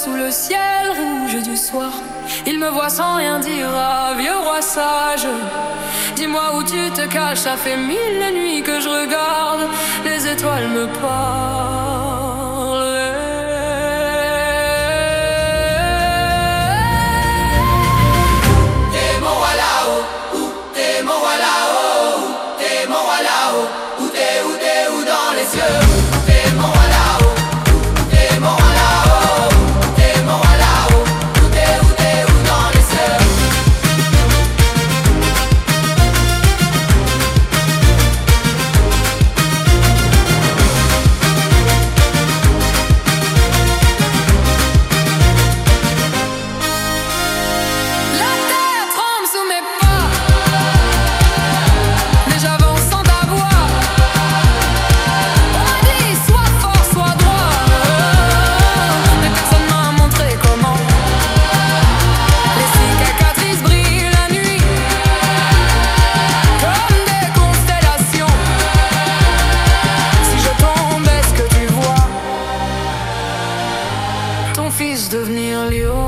sous le ciel rouge du soir. Il me voit sans rien dire, ah, vieux roi sage. Dis-moi où tu te caches, ça fait 1000 nuits que je regarde, les étoiles me parlent. T'es mon roi là-haut, où t'es mon roi là-haut, où t'es mon roi là-haut, où t'es dans les cieux, t'es mon roi là-haut, t'es mon roi là-haut, t'es mon roi là-haut, où t'es dans les cieux. La terre tremble sous mes pas, mais j'avance sans ta voix. On m'a dit sois fort, sois droit, mais personne m'a montré comment. Les cicatrices brillent la nuit, comme des constellations. Si je tombe, est-ce que tu vois ton fils devenir lion?